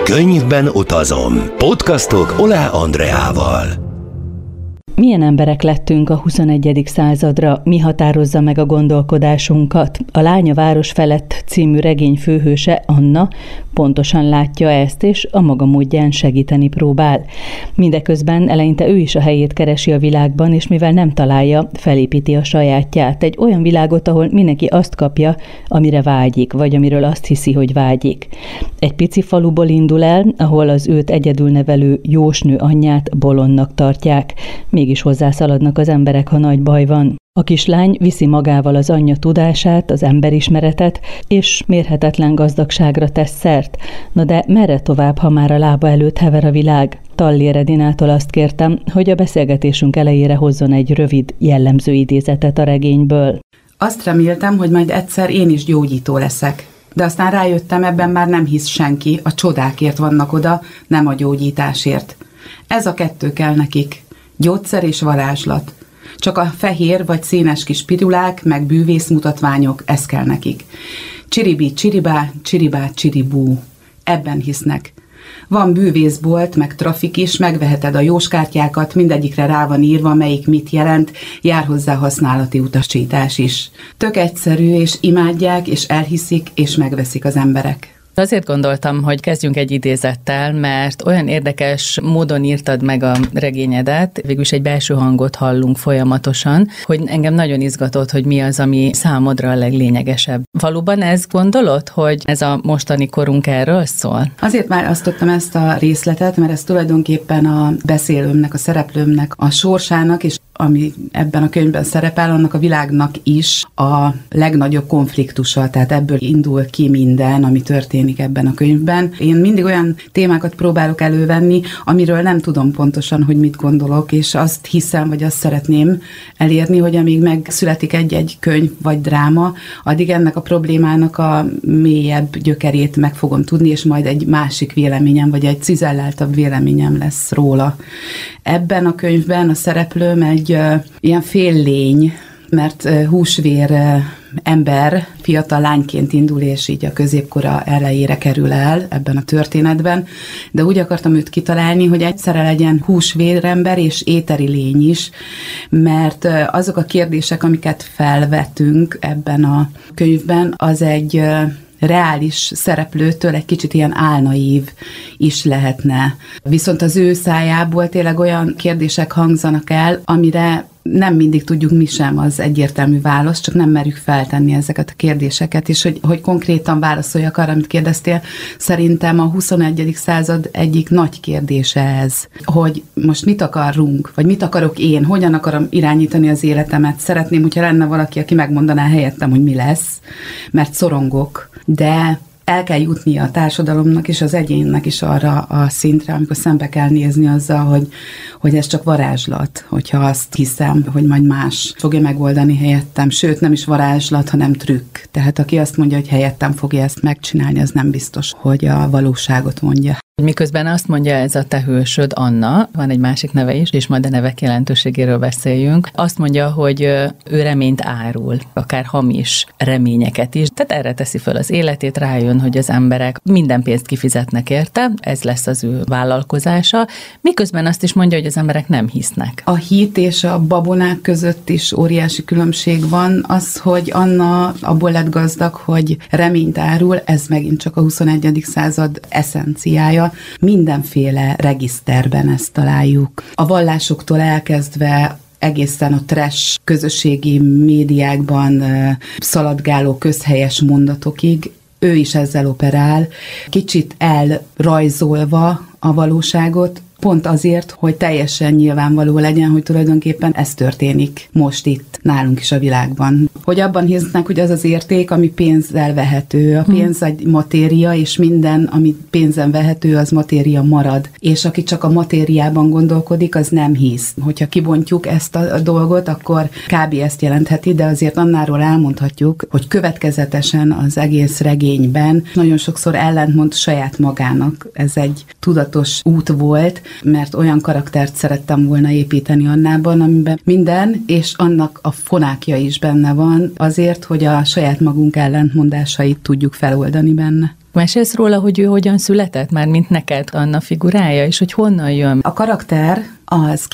Könyvben utazom. Podcastok Oláh Andreával. Milyen emberek lettünk a 21. századra, mi határozza meg a gondolkodásunkat? A Lány a város felett című regény főhőse, Anna, pontosan látja ezt, és a maga módján segíteni próbál. Mindeközben eleinte ő is a helyét keresi a világban, és mivel nem találja, felépíti a sajátját. Egy olyan világot, ahol mindenki azt kapja, amire vágyik, vagy amiről azt hiszi, hogy vágyik. Egy pici faluból indul el, ahol az őt egyedül nevelő jósnő anyját bolondnak tartják. Mégis hozzászaladnak az emberek, ha nagy baj van. A kislány viszi magával az anyja tudását, az emberismeretet, és mérhetetlen gazdagságra tesz szert. Na de merre tovább, ha már a lába előtt hever a világ? Tallér Edinától azt kértem, hogy a beszélgetésünk elejére hozzon egy rövid, jellemző idézetet a regényből. Azt reméltem, hogy majd egyszer én is gyógyító leszek. De aztán rájöttem, ebben már nem hisz senki, a csodákért vannak oda, nem a gyógyításért. Ez a kettő kell nekik. Gyógyszer és varázslat. Csak a fehér vagy színes kis pirulák, meg bűvészmutatványok, ez kell nekik. Csiribi, csiribá, csiribá, csiribú. Ebben hisznek. Van bűvészbolt, meg trafik is, megveheted a jóskártyákat, mindegyikre rá van írva, melyik mit jelent, jár hozzá használati utasítás is. Tök egyszerű, és imádják, és elhiszik, és megveszik az emberek. Azért gondoltam, hogy kezdjünk egy idézettel, mert olyan érdekes módon írtad meg a regényedet, végülis egy belső hangot hallunk folyamatosan, hogy engem nagyon izgatott, hogy mi az, ami számodra a leglényegesebb. Valóban ezt gondolod, hogy ez a mostani korunk erről szól? Azért választottam ezt a részletet, mert ez tulajdonképpen a beszélőmnek, a szereplőmnek, a sorsának, és ami ebben a könyvben szerepel, annak a világnak is a legnagyobb konfliktusa, tehát ebből indul ki minden, ami történik ebben a könyvben. Én mindig olyan témákat próbálok elővenni, amiről nem tudom pontosan, hogy mit gondolok, és azt hiszem, vagy azt szeretném elérni, hogy amíg megszületik egy-egy könyv vagy dráma, addig ennek a problémának a mélyebb gyökerét meg fogom tudni, és majd egy másik véleményem, vagy egy cizelláltabb véleményem lesz róla. Ebben a könyvben a szereplőm egy ilyen féllény, mert húsvér ember fiatal lányként indul, és így a középkora elejére kerül el ebben a történetben, de úgy akartam őt kitalálni, hogy egyszerre legyen húsvérember és éteri lény is, mert azok a kérdések, amiket felvetünk ebben a könyvben, az egy reális szereplőtől egy kicsit ilyen álnaív is lehetne. Viszont az ő szájából tényleg olyan kérdések hangzanak el, amire nem mindig tudjuk mi sem az egyértelmű választ, csak nem merjük feltenni ezeket a kérdéseket, és hogy konkrétan válaszoljak arra, amit kérdeztél, szerintem a 21. század egyik nagy kérdése ez, hogy most mit akarunk, vagy mit akarok én, hogyan akarom irányítani az életemet. Szeretném, hogyha lenne valaki, aki megmondaná helyettem, hogy mi lesz, mert szorongok, de el kell jutnia a társadalomnak és az egyénnek is arra a szintre, amikor szembe kell nézni azzal, hogy ez csak varázslat, hogyha azt hiszem, hogy majd más fogja megoldani helyettem. Sőt, nem is varázslat, hanem trükk. Tehát aki azt mondja, hogy helyettem fogja ezt megcsinálni, az nem biztos, hogy a valóságot mondja. Miközben azt mondja ez a te hősöd, Anna, van egy másik neve is, és majd a nevek jelentőségéről beszéljünk, azt mondja, hogy ő reményt árul, akár hamis reményeket is, tehát erre teszi föl az életét, rájön, hogy az emberek minden pénzt kifizetnek érte, ez lesz az ő vállalkozása, miközben azt is mondja, hogy az emberek nem hisznek. A hit és a babonák között is óriási különbség van, az, hogy Anna abból lett gazdag, hogy reményt árul, ez megint csak a 21. század eszenciája. Mindenféle regiszterben ezt találjuk. A vallásoktól elkezdve egészen a trash közösségi médiákban szaladgáló közhelyes mondatokig, ő is ezzel operál, kicsit elrajzolva a valóságot, pont azért, hogy teljesen nyilvánvaló legyen, hogy tulajdonképpen ez történik most itt, nálunk is a világban. Hogy abban hisznek, hogy az az érték, ami pénzzel vehető. A pénz egy matéria, és minden, ami pénzen vehető, az matéria marad. És aki csak a matériában gondolkodik, az nem hisz. Hogyha kibontjuk ezt a dolgot, akkor kb. Ezt jelentheti, de azért annáról elmondhatjuk, hogy következetesen az egész regényben nagyon sokszor ellentmond saját magának. Ez egy tudatos út volt, mert olyan karaktert szerettem volna építeni Annában, amiben minden, és annak a fonákja is benne van, azért, hogy a saját magunk ellentmondásait tudjuk feloldani benne. Mesélsz róla, hogy ő hogyan született, már mint neked Anna figurája, és hogy honnan jön? A karakter az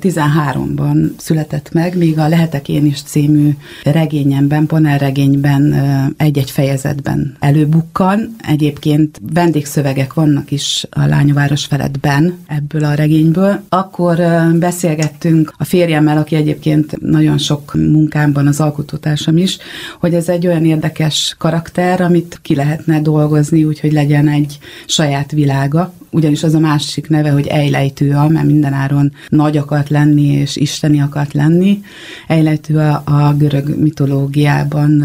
2013-ban született meg, még a Lehetek én is című regényemben, panelregényben egy-egy fejezetben előbukkan. Egyébként vendégszövegek vannak is a Lányaváros felettben ebből a regényből. Akkor beszélgettünk a férjemmel, aki egyébként nagyon sok munkámban az alkotótársam is, hogy ez egy olyan érdekes karakter, amit ki lehetne dolgozni, úgyhogy legyen egy saját világa. Ugyanis az a másik neve, hogy Ejlejtőa, mert mindenáron nagy akart lenni, és isteni akart lenni. Ejlejtőa a görög mitológiában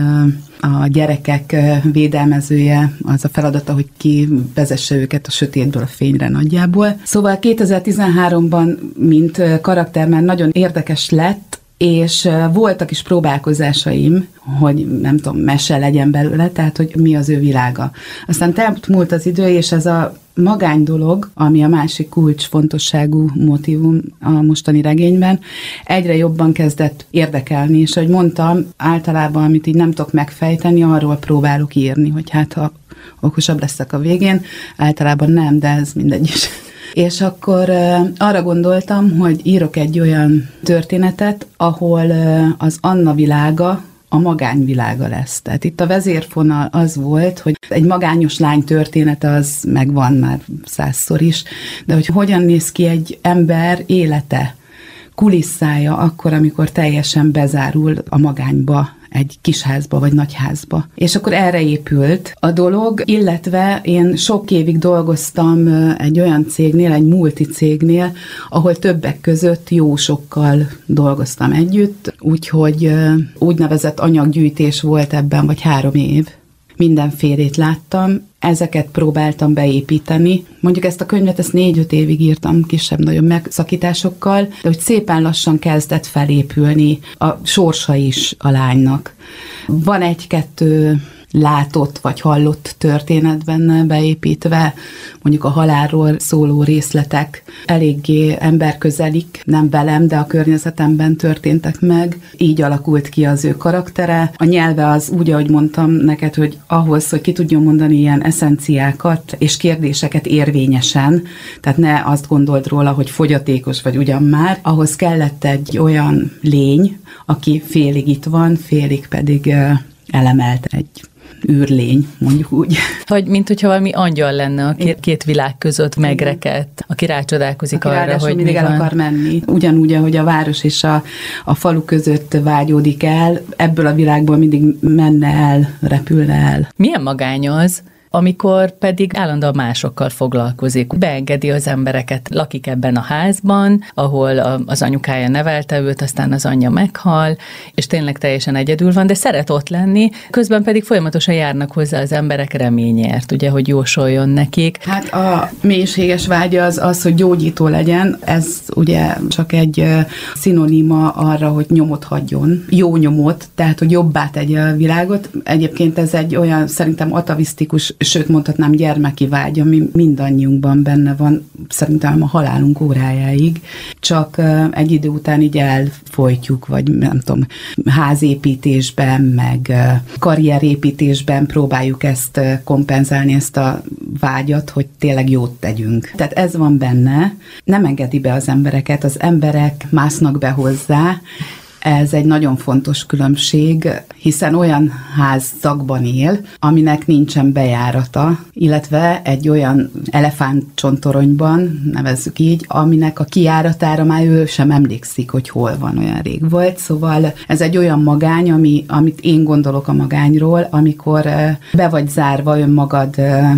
a gyerekek védelmezője, az a feladata, hogy kivezesse őket a sötétből a fényre nagyjából. Szóval 2013-ban, mint karakter már nagyon érdekes lett, és voltak is próbálkozásaim, hogy nem tudom, mese legyen belőle, tehát hogy mi az ő világa. Aztán múlt az idő, és ez a magány dolog, ami a másik kulcsfontosságú motívum a mostani regényben, egyre jobban kezdett érdekelni, és ahogy mondtam, általában, amit így nem tudok megfejteni, arról próbálok írni, hogy hát ha okosabb leszek a végén, általában nem, de ez mindegy is. És akkor arra gondoltam, hogy írok egy olyan történetet, ahol az Anna világa a magányvilága lesz. Tehát itt a vezérfonal az volt, hogy egy magányos lány története az megvan már 100-szor is, de hogy hogyan néz ki egy ember élete, kulisszája akkor, amikor teljesen bezárul a magányba, egy kisházba vagy nagyházba. És akkor erre épült a dolog, illetve én sok évig dolgoztam egy olyan cégnél, egy multicégnél, ahol többek között jósokkal dolgoztam együtt, úgyhogy úgynevezett anyaggyűjtés volt ebben, vagy 3 év. Mindenfélét láttam, ezeket próbáltam beépíteni. Mondjuk ezt a könyvet, ezt 4-5 évig írtam kisebb-nagyobb megszakításokkal, de hogy szépen lassan kezdett felépülni a sorsa is a lánynak. Van 1-2 látott vagy hallott történet benne beépítve, mondjuk a halálról szóló részletek eléggé emberközelik, nem velem, de a környezetemben történtek meg. Így alakult ki az ő karaktere. A nyelve az úgy, ahogy mondtam neked, hogy ahhoz, hogy ki tudjon mondani ilyen eszenciákat és kérdéseket érvényesen, tehát ne azt gondold róla, hogy fogyatékos vagy ugyan már, ahhoz kellett egy olyan lény, aki félig itt van, félig pedig elemelt egy űrlény, mondjuk úgy. Vagy mint hogyha valami angyal lenne, aki két világ között megrekedt, aki rácsodálkozik aki arra, hogy mindig mi el van. akar menni. Ugyanúgy, ahogy a város és a falu között vágyódik el, ebből a világból mindig menne el, repülne el. Milyen magány az, amikor pedig állandóan másokkal foglalkozik. Beengedi az embereket, lakik ebben a házban, ahol az anyukája nevelte őt, aztán az anyja meghal, és tényleg teljesen egyedül van, de szeret ott lenni, közben pedig folyamatosan járnak hozzá az emberek reményért, ugye, hogy jósoljon nekik. Hát a mélységes vágya az, hogy gyógyító legyen, ez ugye csak egy szinoníma arra, hogy nyomot hagyjon, jó nyomot, tehát, hogy jobbá tegye a világot. Egyébként ez egy olyan, szerintem atavisztikus, sőt mondhatnám gyermeki vágy, ami mindannyiunkban benne van, szerintem a halálunk órájáig, csak egy idő után így elfolytjuk, vagy nem tudom, házépítésben, meg karrierépítésben próbáljuk ezt kompenzálni, ezt a vágyat, hogy tényleg jót tegyünk. Tehát ez van benne, nem engedi be az emberek másznak be hozzá. Ez egy nagyon fontos különbség, hiszen olyan házakban él, aminek nincsen bejárata, illetve egy olyan elefántcsontoronyban, nevezzük így, aminek a kijáratára már ő sem emlékszik, hogy hol van, olyan rég volt. Szóval ez egy olyan magány, amit én gondolok a magányról, amikor be vagy zárva önmagad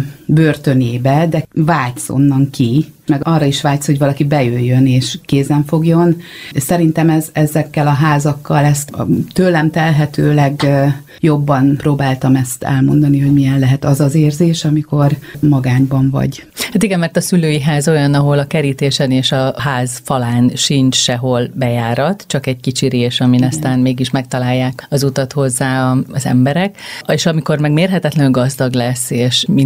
börtönébe, de vágysz onnan ki, meg arra is vágysz, hogy valaki bejöjjön és kézen fogjon. Szerintem ezekkel a házakkal ezt tőlem telhetőleg jobban próbáltam ezt elmondani, hogy milyen lehet az az érzés, amikor magányban vagy. Hát igen, mert a szülői ház olyan, ahol a kerítésen és a ház falán sincs sehol bejárat, csak egy kicsi rés, amin aztán mégis megtalálják az utat hozzá az emberek, és amikor meg mérhetetlenül gazdag lesz, és mindent elér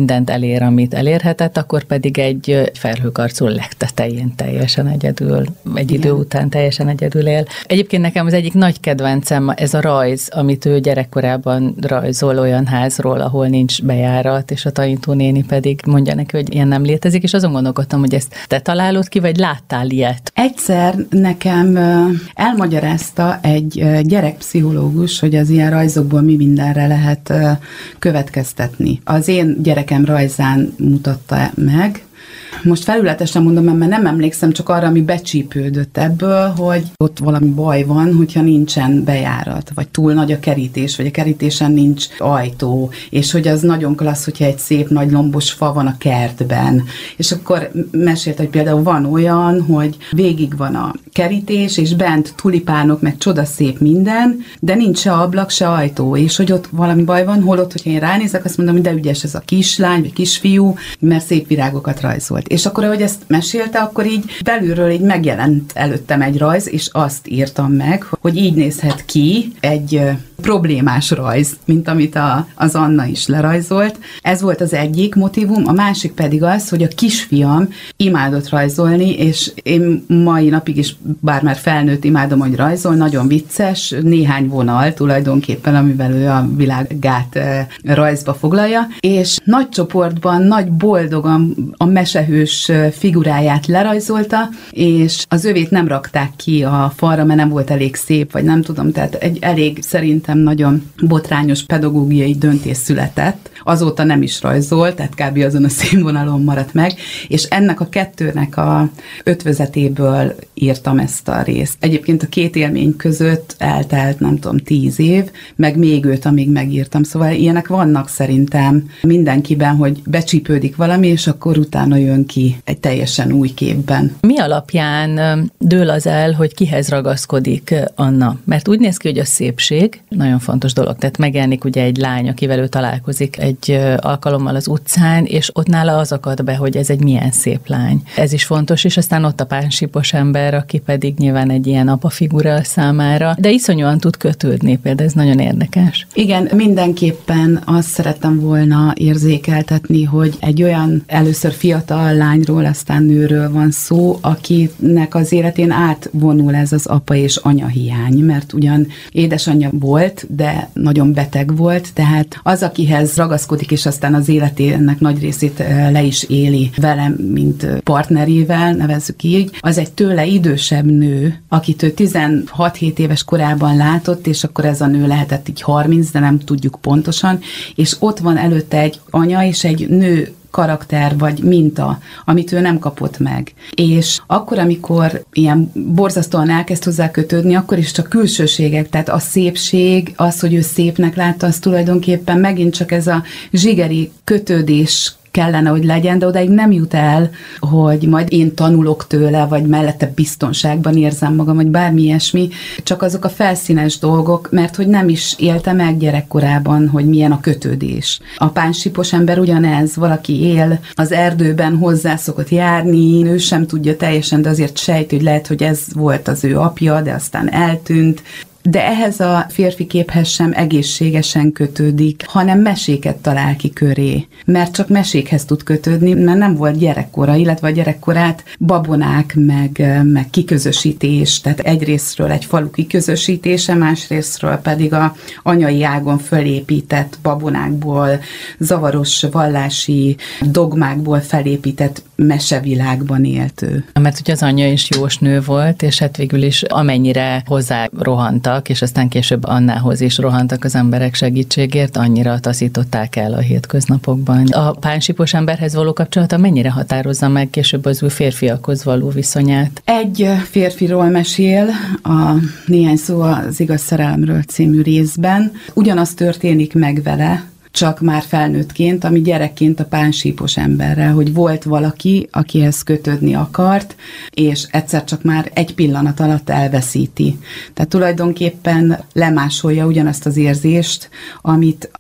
elér, amit elérhetett, akkor pedig egy felhőkarcú legtetején teljesen egyedül, egy idő után teljesen egyedül él. Egyébként nekem az egyik nagy kedvencem ez a rajz, amit ő gyerekkorában rajzol olyan házról, ahol nincs bejárat, és a tanítónéni pedig mondja neki, hogy ilyen nem létezik, és azon gondolkodtam, hogy ezt te találod ki, vagy láttál ilyet? Egyszer nekem elmagyarázta egy gyerekpszichológus, hogy az ilyen rajzokból mi mindenre lehet következtetni. Az én gyerekem rajzán mutatta meg. Most felületesen mondom, mert nem emlékszem, csak arra, ami becsípődött ebből, hogy ott valami baj van, hogyha nincsen bejárat, vagy túl nagy a kerítés, vagy a kerítésen nincs ajtó, és hogy az nagyon klassz, hogyha egy szép nagy lombos fa van a kertben. És akkor mesélt, hogy például van olyan, hogy végig van a kerítés, és bent tulipánok, meg csodaszép minden, de nincs se ablak, se ajtó, és hogy ott valami baj van, holott, hogyha én ránézek, azt mondom, hogy de ügyes ez a kislány, vagy kisfiú, mert szép virágokat rajzolt. És akkor, ahogy ezt mesélte, akkor így belülről így megjelent előttem egy rajz, és azt írtam meg, hogy így nézhet ki egy problémás rajz, mint amit az Anna is lerajzolt. Ez volt az egyik motívum, a másik pedig az, hogy a kisfiam imádott rajzolni, és én mai napig is, bár már felnőtt, imádom, hogy rajzol, nagyon vicces, néhány vonal tulajdonképpen, amivel ő a világát rajzba foglalja, és nagy csoportban, nagy boldogan a mesehős figuráját lerajzolta, és az övét nem rakták ki a falra, mert nem volt elég szép, vagy nem tudom, tehát egy elég szerintem nagyon botrányos pedagógiai döntés született. Azóta nem is rajzol, tehát kb. Azon a színvonalon maradt meg, és ennek a kettőnek a ötvözetéből írtam ezt a részt. Egyébként a két élmény között eltelt, nem tudom, 10 év, meg még 5, amíg megírtam. Szóval ilyenek vannak szerintem mindenkiben, hogy becsípődik valami, és akkor utána jön ki egy teljesen új képben. Mi alapján dől az el, hogy kihez ragaszkodik Anna? Mert úgy néz ki, hogy a szépség nagyon fontos dolog. Tehát megjelenik ugye egy lány, akivel ő találkozik egy alkalommal az utcán, és ott nála az akad be, hogy ez egy milyen szép lány. Ez is fontos, és aztán ott a pánsípos ember, aki pedig nyilván egy ilyen apa figura számára, de iszonyúan tud kötődni, például ez nagyon érdekes. Igen, mindenképpen azt szerettem volna érzékeltetni, hogy egy olyan először fiatal lányról, aztán nőről van szó, akinek az életén átvonul ez az apa és anya hiány, mert ugyan édesanyja volt, de nagyon beteg volt, tehát az, akihez ragaszkodik, és aztán az életének nagy részét le is éli velem, mint partnerével, nevezzük így, az egy tőle idősebb nő, akit ő 16-7 éves korában látott, és akkor ez a nő lehetett így 30, de nem tudjuk pontosan, és ott van előtte egy anya és egy nő karakter vagy minta, amit ő nem kapott meg. És akkor, amikor ilyen borzasztóan elkezd hozzá kötődni, akkor is csak külsőségek, tehát a szépség, az, hogy ő szépnek látta, az tulajdonképpen megint csak ez a zsigeri kötődés kellene, hogy legyen, de odáig nem jut el, hogy majd én tanulok tőle, vagy mellette biztonságban érzem magam, vagy bármi ilyesmi, csak azok a felszínes dolgok, mert hogy nem is élte meg gyerekkorában, hogy milyen a kötődés. A pánsípos ember ugyanez, valaki él az erdőben, hozzá szokott járni, ő sem tudja teljesen, de azért sejti, hogy lehet, hogy ez volt az ő apja, de aztán eltűnt. De ehhez a férfi képhez sem egészségesen kötődik, hanem meséket talál ki köré. Mert csak mesékhez tud kötődni, mert nem volt gyerekkora, illetve a gyerekkorát babonák, meg kiközösítés, tehát egyrésztről egy falu kiközösítése, másrésztről pedig a anyai ágon fölépített babonákból, zavaros vallási dogmákból felépített mesevilágban élt ő. Mert ugye az anyja is jós nő volt, és hát végül is amennyire hozzá rohantak, és aztán később Annához is rohantak az emberek segítségért, annyira taszították el a hétköznapokban. A pánsípos emberhez való kapcsolata mennyire határozza meg később az új férfiakhoz való viszonyát? Egy férfiról mesél a Néhány szó az igaz szerelemről című részben. Ugyanaz történik meg vele, csak már felnőttként, ami gyerekként a pánsípos emberrel, hogy volt valaki, akihez kötődni akart, és egyszer csak már egy pillanat alatt elveszíti. Tehát tulajdonképpen lemásolja ugyanazt az érzést, amit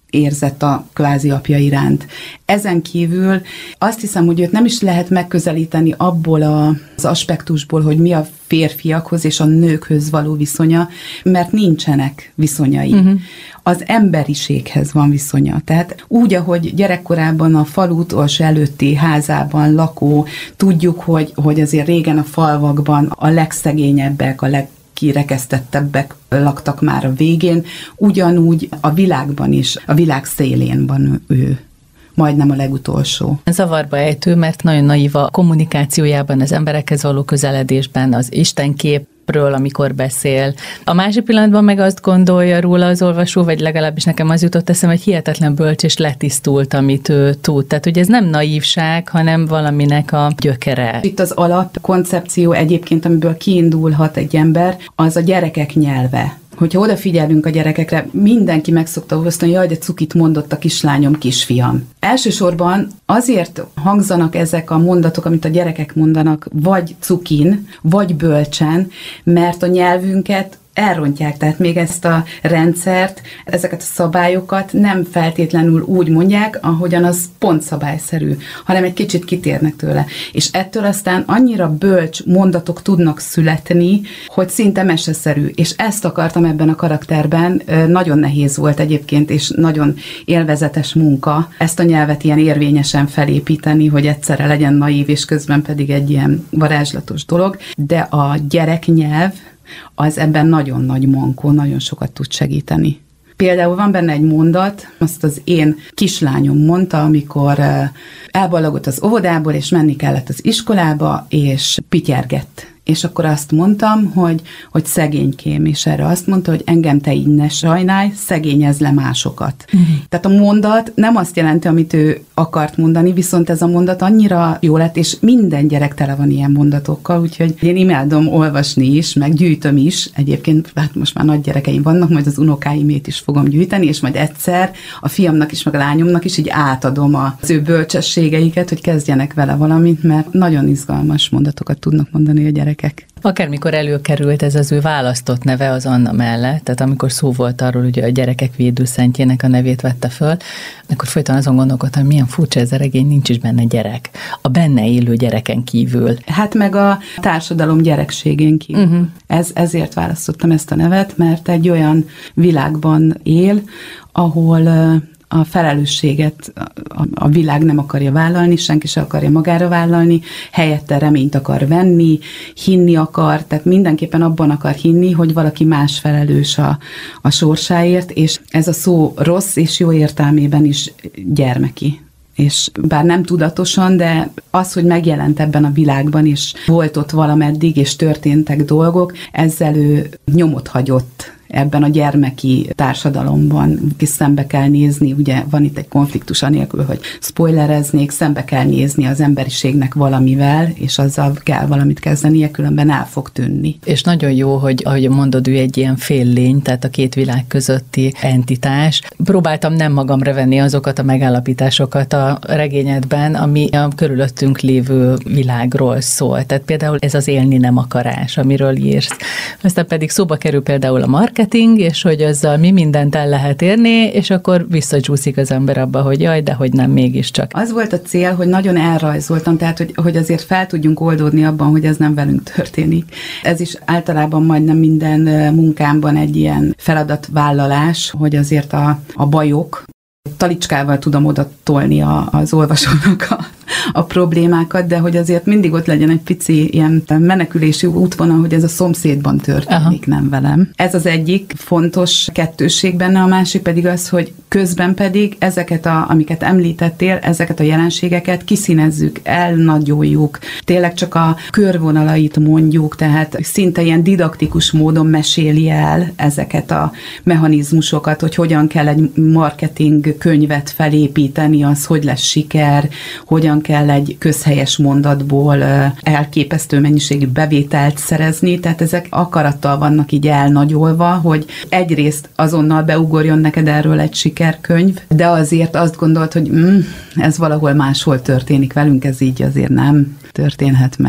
érzett a kvázi apja iránt. Ezen kívül azt hiszem, hogy őt nem is lehet megközelíteni abból az aspektusból, hogy mi a férfiakhoz és a nőkhöz való viszonya, mert nincsenek viszonyai. Az emberiséghez van viszonya. Tehát úgy, ahogy gyerekkorában a falu utolsó előtti házában lakó, tudjuk, hogy azért régen a falvakban a legszegényebbek, a legkirekesztettebbek laktak már a végén, ugyanúgy a világban is, a világ szélén van ő. Majdnem a legutolsó. Zavarba ejtő, mert nagyon naív a kommunikációjában, az emberekhez való közeledésben, az istenképről, amikor beszél. A másik pillanatban meg azt gondolja róla az olvasó, vagy legalábbis nekem az jutott eszembe, hogy hihetetlen bölcs és letisztult, amit ő tud. Tehát, hogy ez nem naívság, hanem valaminek a gyökere. Itt az alapkoncepció egyébként, amiből kiindulhat egy ember, az a gyerekek nyelve. Hogyha odafigyelünk a gyerekekre, mindenki meg szokta osztani, jaj, de cukit mondott a kislányom, kisfiam. Elsősorban azért hangzanak ezek a mondatok, amit a gyerekek mondanak, vagy cukin, vagy bölcsen, mert a nyelvünket elrontják, tehát még ezt a rendszert, ezeket a szabályokat nem feltétlenül úgy mondják, ahogyan az pont szabályszerű, hanem egy kicsit kitérnek tőle. És ettől aztán annyira bölcs mondatok tudnak születni, hogy szinte meseszerű. És ezt akartam ebben a karakterben, nagyon nehéz volt egyébként, és nagyon élvezetes munka ezt a nyelvet ilyen érvényesen felépíteni, hogy egyszerre legyen naív, és közben pedig egy ilyen varázslatos dolog. De a gyereknyelv az ebben nagyon nagy mankó, nagyon sokat tud segíteni. Például van benne egy mondat, azt az én kislányom mondta, amikor elballagott az óvodából, és menni kellett az iskolába, és pityergett. És akkor azt mondtam, hogy szegénykém, és erre azt mondta, hogy engem te így ne sajnálj, szegényezz le másokat. Tehát a mondat nem azt jelenti, amit ő akart mondani, viszont ez a mondat annyira jó lett, és minden gyerek tele van ilyen mondatokkal, úgyhogy én imádom olvasni is, meg gyűjtöm is. Egyébként hát most már nagy gyerekeim vannak, majd az unokáimét is fogom gyűjteni, és majd egyszer a fiamnak is, meg a lányomnak is így átadom az ő bölcsességeiket, hogy kezdjenek vele valamit, mert nagyon izgalmas mondatokat tudnak mondani a gyerekek. Akármikor előkerült ez az ő választott neve az Anna mellett, tehát amikor szó volt arról, hogy a gyerekek védőszentjének a nevét vette föl, akkor folyton azon gondolkodtam, hogy milyen furcsa ez a regény, nincs is benne gyerek. A benne élő gyereken kívül. Hát meg a társadalom gyerekségén kívül. Ezért választottam ezt a nevet, mert egy olyan világban él, ahol a felelősséget a világ nem akarja vállalni, senki se akarja magára vállalni, helyette reményt akar venni, hinni akar, tehát mindenképpen abban akar hinni, hogy valaki más felelős a sorsáért, és ez a szó rossz és jó értelmében is gyermeki. És bár nem tudatosan, de az, hogy megjelent ebben a világban, és volt ott valameddig, és történtek dolgok, ezzel ő nyomot hagyott ebben a gyermeki társadalomban, ki szembe kell nézni, ugye van itt egy konfliktus anélkül, hogy spoilereznék, szembe kell nézni az emberiségnek valamivel, és azzal kell valamit kezdenie, különben el fog tűnni. És nagyon jó, hogy ahogy mondod, ő egy ilyen féllény, tehát a két világ közötti entitás. Próbáltam nem magamra venni azokat a megállapításokat a regényedben, ami a körülöttünk lévő világról szól. Tehát például ez az élni nem akarás, amiről írsz. Aztán pedig szóba kerül például a marketing, és hogy azzal mi mindent el lehet érni, és akkor visszacsúszik az ember abba, hogy jaj, de hogy nem mégiscsak. Az volt a cél, hogy nagyon elrajzoltam, tehát hogy azért fel tudjunk oldódni abban, hogy ez nem velünk történik. Ez is általában majdnem minden munkámban egy ilyen feladatvállalás, hogy azért a bajok, talicskával tudom oda tolni az olvasónak a problémákat, de hogy azért mindig ott legyen egy pici ilyen menekülési útvonal, hogy ez a szomszédban történik, nem velem. Ez az egyik fontos kettősség benne, a másik pedig az, hogy közben pedig ezeket, amiket említettél, ezeket a jelenségeket kiszínezzük, elnagyoljuk, tényleg csak a körvonalait mondjuk, tehát szinte ilyen didaktikus módon meséli el ezeket a mechanizmusokat, hogy hogyan kell egy marketing könyvet felépíteni, az hogy lesz siker, hogyan kell egy közhelyes mondatból elképesztő mennyiségű bevételt szerezni, tehát ezek akarattal vannak így elnagyolva, hogy egyrészt azonnal beugorjon neked erről egy sikerkönyv, de azért azt gondolt, hogy ez valahol máshol történik velünk, ez így azért nem történhet meg.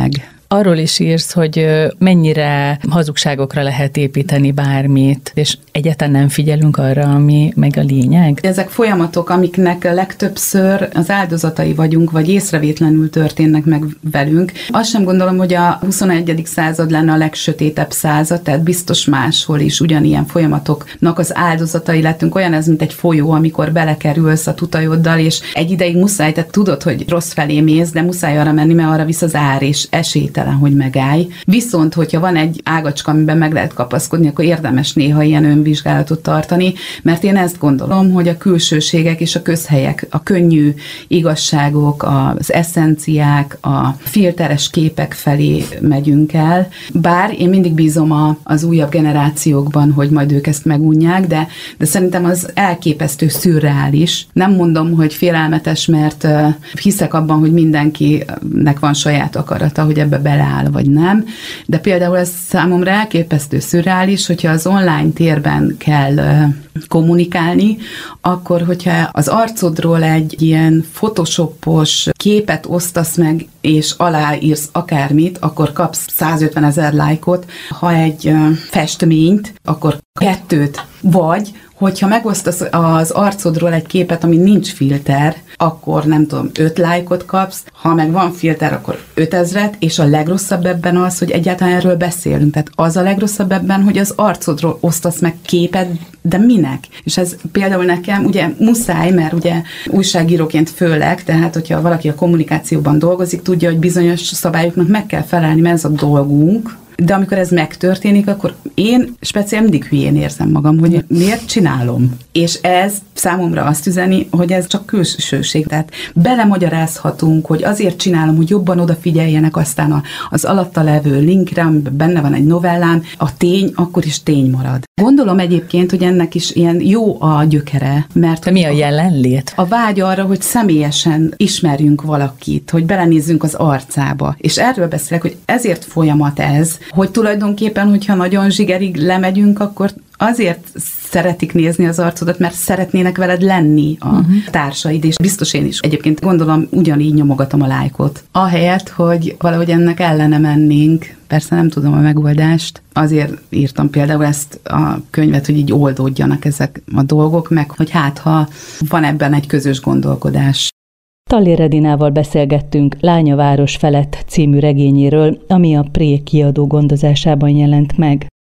arról is írsz, hogy mennyire hazugságokra lehet építeni bármit, és egyáltalán nem figyelünk arra, ami meg a lényeg. Ezek folyamatok, amiknek legtöbbször az áldozatai vagyunk, vagy észrevétlenül történnek meg velünk. Azt sem gondolom, hogy a 21. század lenne a legsötétebb század, tehát biztos máshol is ugyanilyen folyamatoknak az áldozatai lettünk. Olyan ez, mint egy folyó, amikor belekerülsz a tutajoddal, és egy ideig muszáj, tehát tudod, hogy rossz felé mész, de muszáj arra menni, mert arra visz az ár, és esélytelen, hogy megállj. Viszont, hogyha van egy ágacska, amiben meg lehet kapaszkodni, akkor érdemes néha ilyen önvizsgálatot tartani, mert én ezt gondolom, hogy a külsőségek és a közhelyek, a könnyű igazságok, az eszenciák, a filteres képek felé megyünk el. Bár én mindig bízom az újabb generációkban, hogy majd ők ezt megunják, de szerintem az elképesztő szürreális. Nem mondom, hogy félelmetes, mert hiszek abban, hogy mindenkinek van saját akarata, hogy ebbe beleáll, vagy nem. De például ez számomra elképesztő szürreális, hogyha az online térben kell kommunikálni, akkor, hogyha az arcodról egy ilyen photoshopos képet osztasz meg, és aláírsz akármit, akkor kapsz 150 000 lájkot, ha egy festményt, akkor 2, vagy hogyha megosztasz az arcodról egy képet, ami nincs filter, akkor nem tudom, 5 lájkot kapsz, ha meg van filter, akkor 5000, és a legrosszabb ebben az, hogy egyáltalán erről beszélünk. Tehát az a legrosszabb ebben, hogy az arcodról osztasz meg képet, de minek? És ez például nekem ugye muszáj, mert ugye újságíróként főleg, tehát hogyha valaki a kommunikációban dolgozik, tudja, hogy bizonyos szabályoknak meg kell felelni, mert ez a dolgunk, de amikor ez megtörténik, akkor én speciál mindig hülyén érzem magam, hogy miért csinálom. És ez számomra azt üzeni, hogy ez csak külsőség. Tehát belemagyarázhatunk, hogy azért csinálom, hogy jobban odafigyeljenek, aztán az alatta levő linkre, amiben benne van egy novellám, a tény akkor is tény marad. Gondolom egyébként, hogy ennek is ilyen jó a gyökere, mert... De mi a jelenlét? A vágy arra, hogy személyesen ismerjünk valakit, hogy belenézzünk az arcába. És erről beszélek, hogy ezért folyamat ez, hogy tulajdonképpen, hogyha nagyon zsigerig lemegyünk, akkor azért szeretik nézni az arcodat, mert szeretnének veled lenni a társaid, és biztos én is egyébként gondolom ugyanígy nyomogatom a lájkot. Ahelyett, hogy valahogy ennek ellene mennénk, persze nem tudom a megoldást, azért írtam például ezt a könyvet, hogy így oldódjanak ezek a dolgok, meg hogy ha van ebben egy közös gondolkodás. Tallér Edinával beszélgettünk Lánya város felett című regényéről, ami a Pré kiadó gondozásában jelent meg.